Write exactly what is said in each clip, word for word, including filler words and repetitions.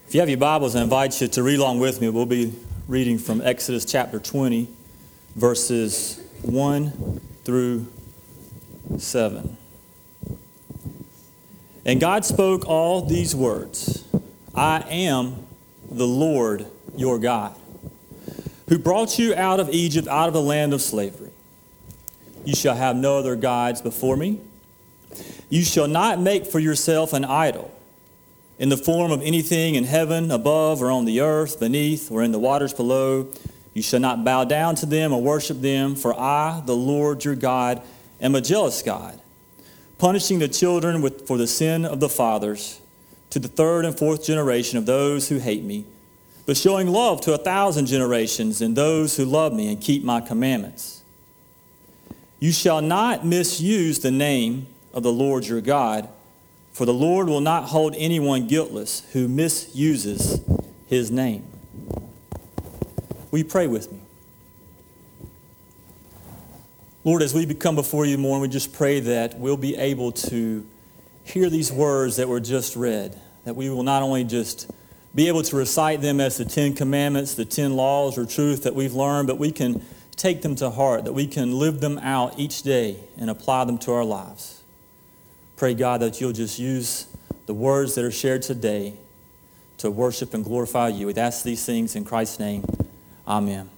If you have your Bibles, I invite you to read along with me. We'll be reading from Exodus chapter twenty, verses one through seven. And God spoke all these words, I am the Lord your God, who brought you out of Egypt, out of the land of slavery. You shall have no other gods before me. You shall not make for yourself an idol in the form of anything in heaven above or on the earth beneath or in the waters below. You shall not bow down to them or worship them, for I, the Lord your God, am a jealous God, punishing the children with, for the sin of the fathers to the third and fourth generation of those who hate me, but showing love to a thousand generations in those who love me and keep my commandments. You shall not misuse the name of the Lord your God, for the Lord will not hold anyone guiltless who misuses his name. Will you pray with me? Lord, as we come before you more, we just pray that we'll be able to hear these words that were just read, that we will not only just be able to recite them as the Ten Commandments, the ten laws or truth that we've learned, but we can take them to heart, that we can live them out each day and apply them to our lives. Pray, God, that you'll just use the words that are shared today to worship and glorify you. We ask these things in Christ's name. Amen.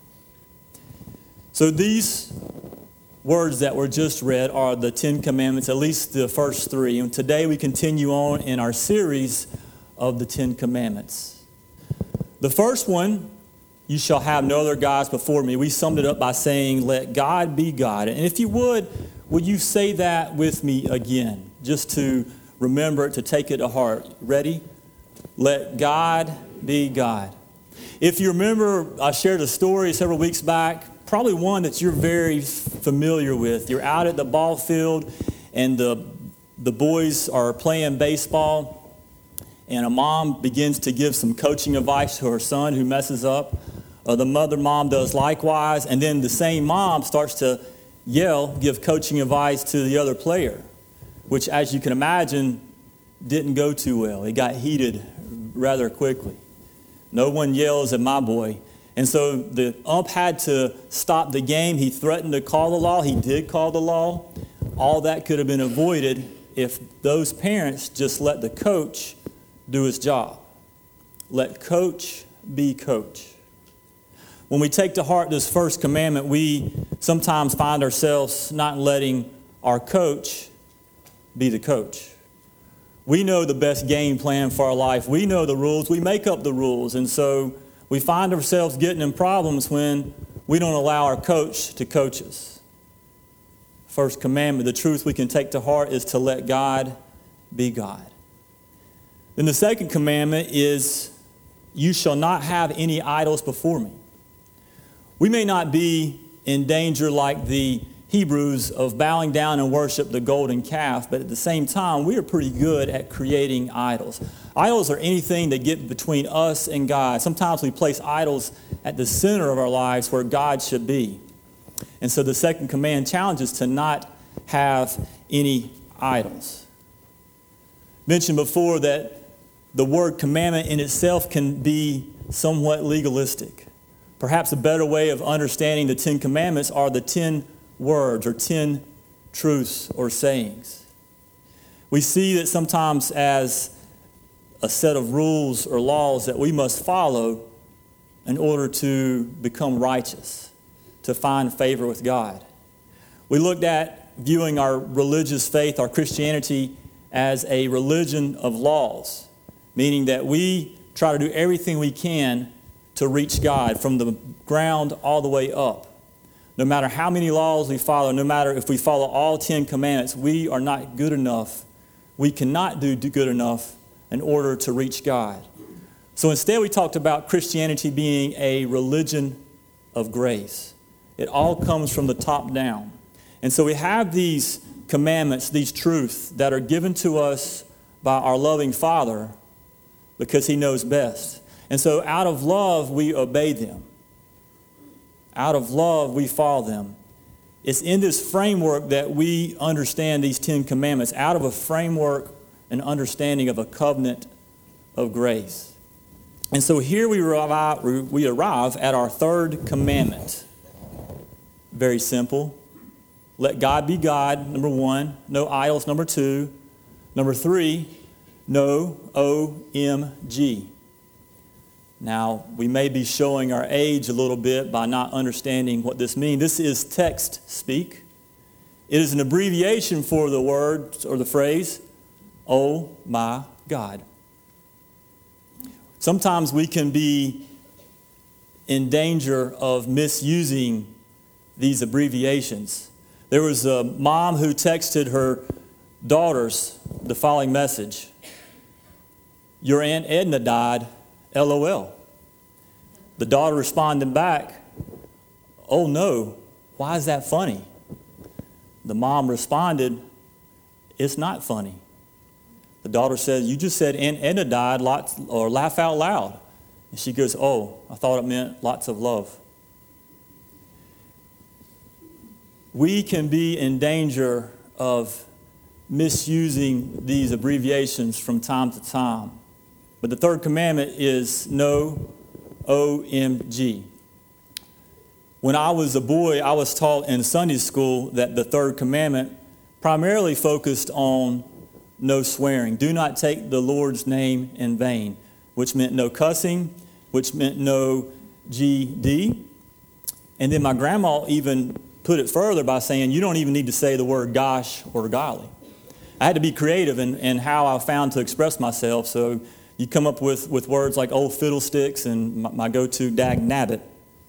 So these words that were just read are the Ten Commandments, at least the first three. And today we continue on in our series of the Ten Commandments. The first one, you shall have no other gods before me. We summed it up by saying, let God be God. And if you would, would you say that with me again? Just to remember it, to take it to heart. Ready? Let God be God. If you remember, I shared a story several weeks back, probably one that you're very familiar with. You're out at the ball field and the, the boys are playing baseball, and a mom begins to give some coaching advice to her son who messes up. Uh, the mother mom does likewise, and then the same mom starts to yell, give coaching advice to the other player, which, as you can imagine, didn't go too well. It got heated rather quickly. No one yells at my boy. And so the ump had to stop the game. He threatened to call the law. He did call the law. All that could have been avoided if those parents just let the coach do his job. Let coach be coach. When we take to heart this first commandment, we sometimes find ourselves not letting our coach be the coach. We know the best game plan for our life. We know the rules. We make up the rules. And so we find ourselves getting in problems when we don't allow our coach to coach us. First commandment, the truth we can take to heart is to let God be God. Then the second commandment is, you shall not have any idols before me. We may not be in danger like the Hebrews of bowing down and worship the golden calf, but at the same time, we are pretty good at creating idols. Idols are anything that get between us and God. Sometimes we place idols at the center of our lives where God should be. And so the second command challenges to not have any idols. Mentioned before that the word commandment in itself can be somewhat legalistic. Perhaps a better way of understanding the Ten Commandments are the ten words or ten truths or sayings. We see that sometimes as a set of rules or laws that we must follow in order to become righteous, to find favor with God. We looked at viewing our religious faith, our Christianity, as a religion of laws, meaning that we try to do everything we can to reach God from the ground all the way up. No matter how many laws we follow, no matter if we follow all ten commandments, we are not good enough. We cannot do good enough in order to reach God. So instead we talked about Christianity being a religion of grace. It all comes from the top down. And so we have these commandments, these truths that are given to us by our loving Father because He knows best. And so out of love, we obey them. Out of love, we follow them. It's in this framework that we understand these Ten Commandments, out of a framework and understanding of a covenant of grace. And so here we arrive, we arrive at our third commandment. Very simple. Let God be God, number one. No idols, number two. Number three, no O M G. Now, we may be showing our age a little bit by not understanding what this means. This is text speak. It is an abbreviation for the word or the phrase, oh my God. Sometimes we can be in danger of misusing these abbreviations. There was a mom who texted her daughters the following message: your Aunt Edna died, L O L. The daughter responded back, oh no, why is that funny? The mom responded, it's not funny. The daughter said, you just said Aunt Edna died, lots, or laugh out loud. And she goes, oh, I thought it meant lots of love. We can be in danger of misusing these abbreviations from time to time. But the third commandment is no O M G. When I was a boy, I was taught in Sunday school that the third commandment primarily focused on no swearing. Do not take the Lord's name in vain, which meant no cussing, which meant no G D. And then my grandma even put it further by saying you don't even need to say the word gosh or golly. I had to be creative in, in how I found to express myself. So you come up with, with words like old fiddlesticks and my, my go-to dag nabbit.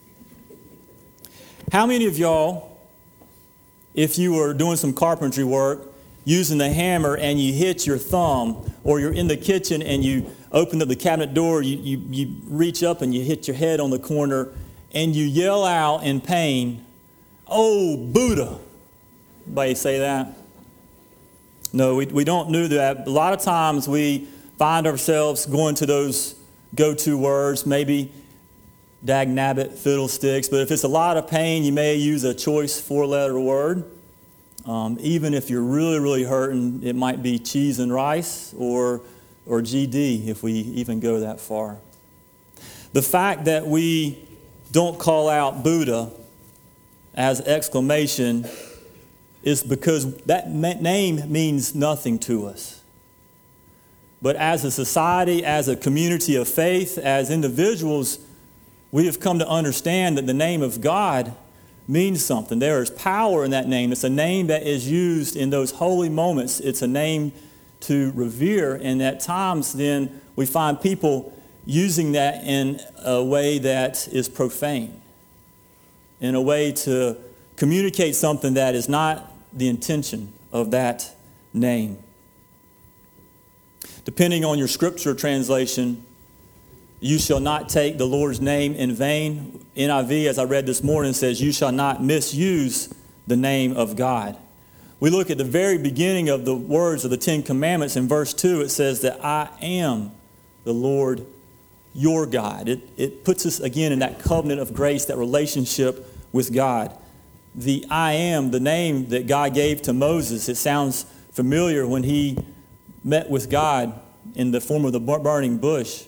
How many of y'all, if you were doing some carpentry work, using the hammer and you hit your thumb, or you're in the kitchen and you open up the cabinet door, you, you, you reach up and you hit your head on the corner and you yell out in pain, oh, Buddha. Anybody say that? No, we, we don't do that. A lot of times we find ourselves going to those go-to words, maybe dag nabbit, fiddlesticks. But if it's a lot of pain, you may use a choice four-letter word. Um, even if you're really, really hurting, it might be cheese and rice or, or G D if we even go that far. The fact that we don't call out Buddha as exclamation is because that name means nothing to us. But as a society, as a community of faith, as individuals, we have come to understand that the name of God means something. There is power in that name. It's a name that is used in those holy moments. It's a name to revere. And at times then we find people using that in a way that is profane, in a way to communicate something that is not the intention of that name. Depending on your scripture translation, you shall not take the Lord's name in vain. N I V, as I read this morning, says you shall not misuse the name of God. We look at the very beginning of the words of the Ten Commandments. In verse two, it says that I am the Lord your God. It, it puts us again in that covenant of grace, that relationship with God. The I am, the name that God gave to Moses, it sounds familiar when he met with God in the form of the burning bush.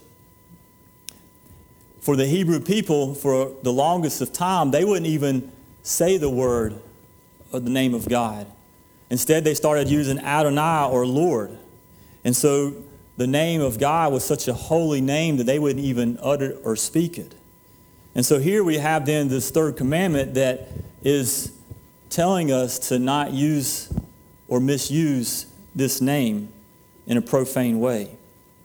For the Hebrew people, for the longest of time, they wouldn't even say the word or the name of God. Instead, they started using Adonai or Lord. And so the name of God was such a holy name that they wouldn't even utter or speak it. And so here we have then this third commandment that is telling us to not use or misuse this name in a profane way.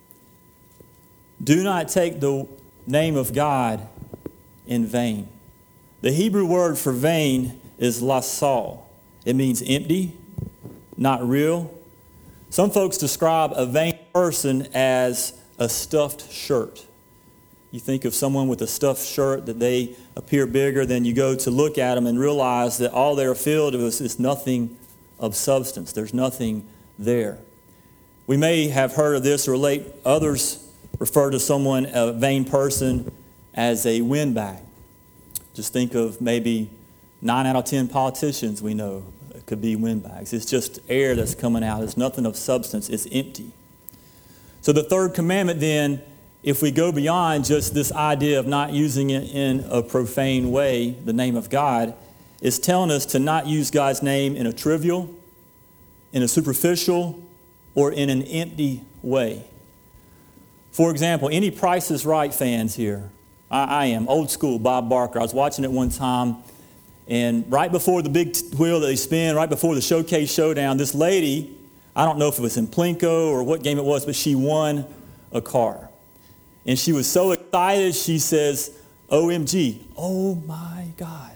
Do not take the name of God in vain. The Hebrew word for vain is lasal. It means empty, not real. Some folks describe a vain person as a stuffed shirt. You think of someone with a stuffed shirt that they appear bigger, then you go to look at them and realize that all they're filled with is nothing of substance. There's nothing there. We may have heard of this or late others refer to someone, a vain person, as a windbag. Just think of maybe nine out of ten politicians we know could be windbags. It's just air that's coming out. It's nothing of substance. It's empty. So the third commandment then if we go beyond just this idea of not using it in a profane way, the name of God, it's telling us to not use God's name in a trivial, in a superficial, or in an empty way. For example, any Price is Right fans here? I, I am. Old school, Bob Barker. I was watching it one time, and right before the big wheel that they spin, right before the showcase showdown, this lady, I don't know if it was in Plinko or what game it was, but she won a car. And she was so excited, she says, O M G, oh my God.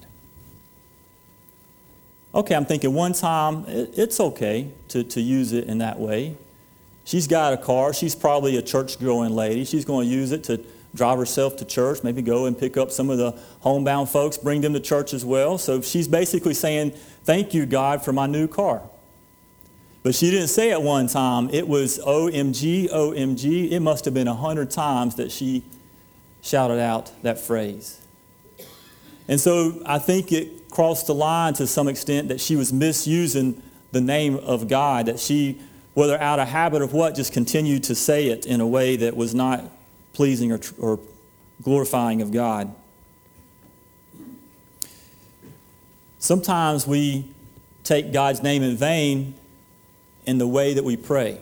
Okay, I'm thinking one time, it, it's okay to, to use it in that way. She's got a car. She's probably a church-going lady. She's going to use it to drive herself to church, maybe go and pick up some of the homebound folks, bring them to church as well. So she's basically saying, thank you, God, for my new car. But she didn't say it one time. It was O M G, O M G. It must have been a hundred times that she shouted out that phrase. And so I think it crossed the line to some extent that she was misusing the name of God, that she, whether out of habit or what, just continued to say it in a way that was not pleasing or, or glorifying of God. Sometimes we take God's name in vain in the way that we pray.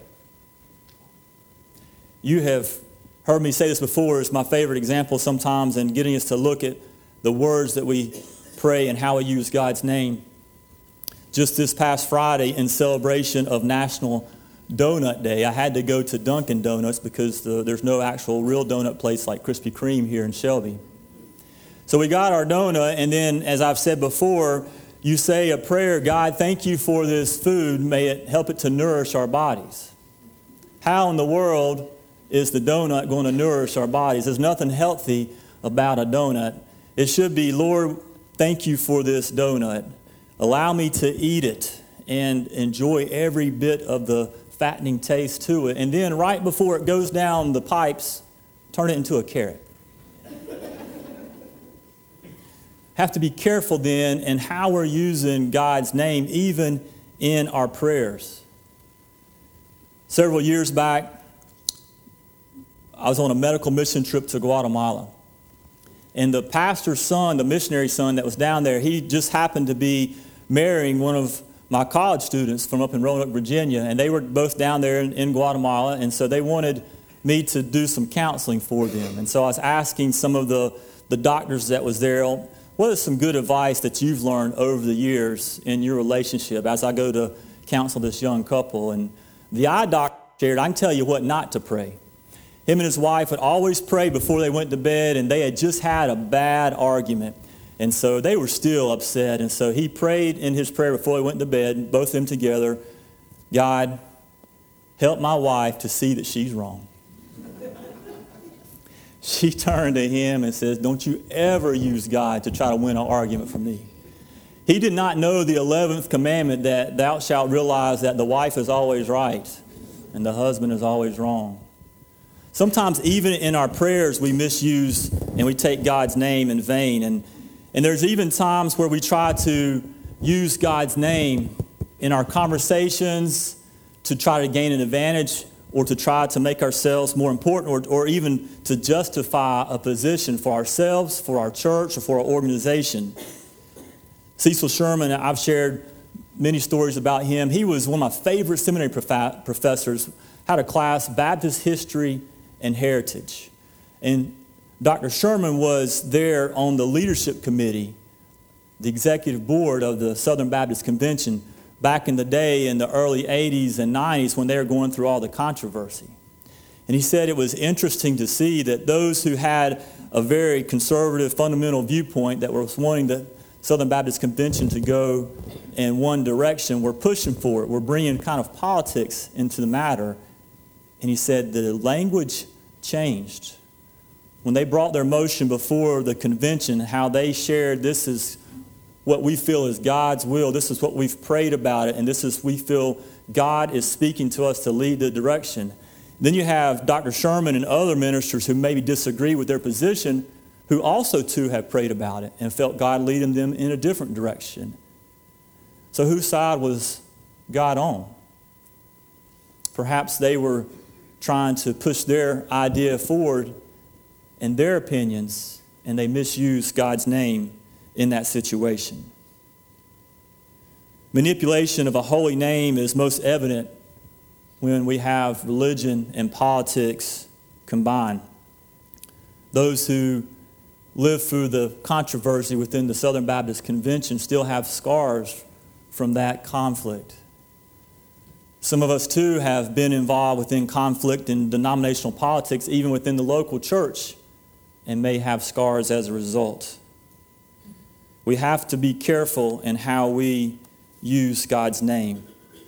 You have heard me say this before. It's my favorite example sometimes in getting us to look at the words that we pray and how we use God's name. Just this past Friday, in celebration of National Donut Day, I had to go to Dunkin' Donuts because the, there's no actual real donut place like Krispy Kreme here in Shelby. So we got our donut, and then, as I've said before, you say a prayer, God, thank you for this food. May it help it to nourish our bodies. How in the world is the donut going to nourish our bodies? There's nothing healthy about a donut. It should be, Lord, thank you for this donut. Allow me to eat it and enjoy every bit of the fattening taste to it. And then right before it goes down the pipes, turn it into a carrot. Have to be careful then in how we're using God's name, even in our prayers. Several years back, I was on a medical mission trip to Guatemala. And the pastor's son, the missionary son that was down there, he just happened to be marrying one of my college students from up in Roanoke, Virginia. And they were both down there in, in Guatemala. And so they wanted me to do some counseling for them. And so I was asking some of the, the doctors that was there, what is some good advice that you've learned over the years in your relationship as I go to counsel this young couple? And the eye doctor shared, I can tell you what not to pray. Him and his wife would always pray before they went to bed, and they had just had a bad argument. And so they were still upset. And so he prayed in his prayer before he went to bed, both of them together, God, help my wife to see that she's wrong. She turned to him and says, don't you ever use God to try to win an argument from me. He did not know the eleventh commandment that thou shalt realize that the wife is always right and the husband is always wrong. Sometimes even in our prayers we misuse and we take God's name in vain. And, and there's even times where we try to use God's name in our conversations to try to gain an advantage or to try to make ourselves more important, or, or even to justify a position for ourselves, for our church, or for our organization. Cecil Sherman, I've shared many stories about him. He was one of my favorite seminary prof- professors, had a class, Baptist History and Heritage. And Doctor Sherman was there on the leadership committee, the executive board of the Southern Baptist Convention, back in the day in the early eighties and nineties when they were going through all the controversy. And he said it was interesting to see that those who had a very conservative, fundamental viewpoint that was wanting the Southern Baptist Convention to go in one direction were pushing for it, were bringing kind of politics into the matter. And he said the language changed. When they brought their motion before the convention, how they shared this is what we feel is God's will. This is what we've prayed about it. And this is, we feel God is speaking to us to lead the direction. Then you have Doctor Sherman and other ministers who maybe disagree with their position, who also too have prayed about it and felt God leading them in a different direction. So whose side was God on? Perhaps they were trying to push their idea forward and their opinions, and they misuse God's name in that situation. Manipulation of a holy name is most evident when we have religion and politics combined. Those who lived through the controversy within the Southern Baptist Convention still have scars from that conflict. Some of us, too, have been involved within conflict in denominational politics, even within the local church, and may have scars as a result. We have to be careful in how we use God's name.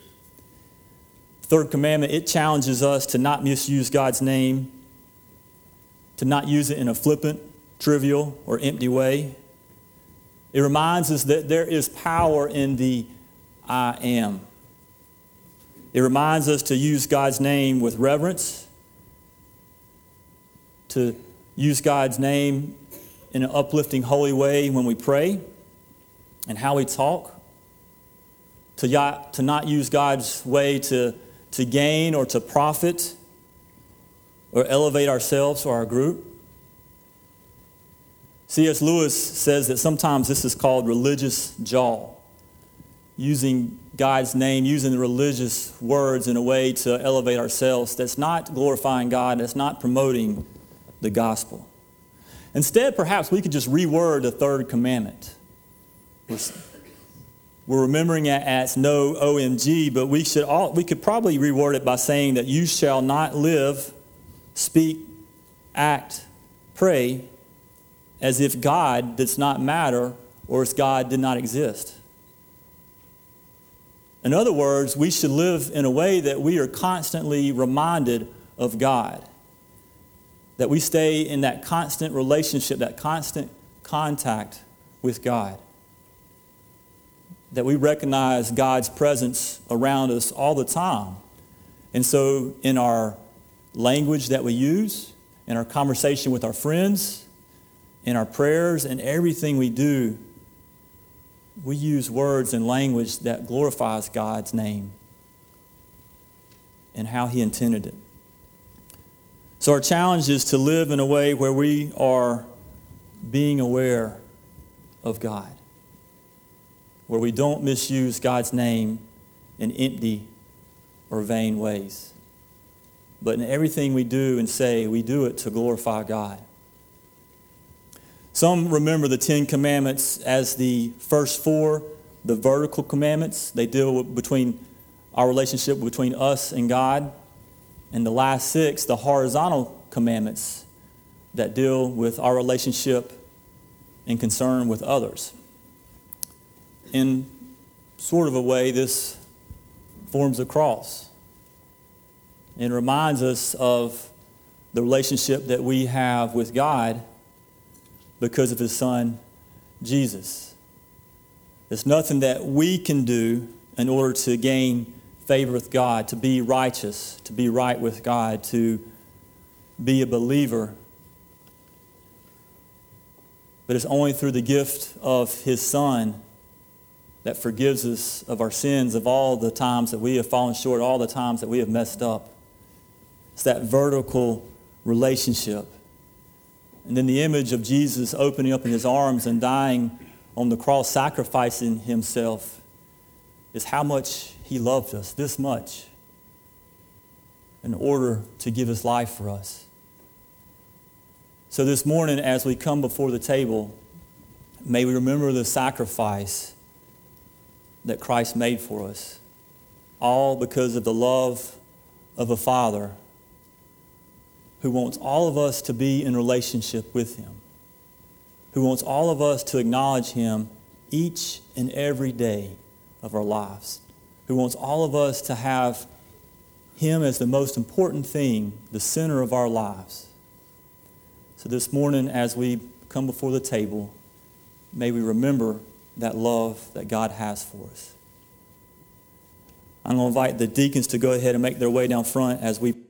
Third commandment, it challenges us to not misuse God's name, to not use it in a flippant, trivial, or empty way. It reminds us that there is power in the I am. It reminds us to use God's name with reverence, to use God's name in an uplifting, holy way when we pray and how we talk, to, to not use God's way to, to gain or to profit or elevate ourselves or our group. C S Lewis says that sometimes this is called religious jaw, using God's name, using the religious words in a way to elevate ourselves. That's not glorifying God. That's not promoting the gospel. Instead, perhaps we could just reword the third commandment. We're, we're remembering it as no O M G, but we should all, we could probably reword it by saying that you shall not live, speak, act, pray as if God does not matter or as God did not exist. In other words, we should live in a way that we are constantly reminded of God, that we stay in that constant relationship, that constant contact with God, that we recognize God's presence around us all the time. And so in our language that we use, in our conversation with our friends, in our prayers, and everything we do, we use words and language that glorifies God's name and how He intended it. So our challenge is to live in a way where we are being aware of God, where we don't misuse God's name in empty or vain ways. But in everything we do and say, we do it to glorify God. Some remember the Ten Commandments as the first four, the vertical commandments. They deal with between our relationship between us and God. And the last six, the horizontal commandments that deal with our relationship and concern with others. In sort of a way, this forms a cross. It reminds us of the relationship that we have with God because of His Son, Jesus. There's nothing that we can do in order to gain favor with God, to be righteous, to be right with God, to be a believer. But it's only through the gift of His Son that forgives us of our sins, of all the times that we have fallen short, all the times that we have messed up. It's that vertical relationship. And then the image of Jesus opening up in His arms and dying on the cross, sacrificing Himself, is how much He loved us, this much, in order to give His life for us. So this morning, as we come before the table, may we remember the sacrifice that Christ made for us, all because of the love of a Father who wants all of us to be in relationship with Him, who wants all of us to acknowledge Him each and every day of our lives, who wants all of us to have Him as the most important thing, the center of our lives. So this morning, as we come before the table, may we remember that love that God has for us. I'm going to invite the deacons to go ahead and make their way down front as we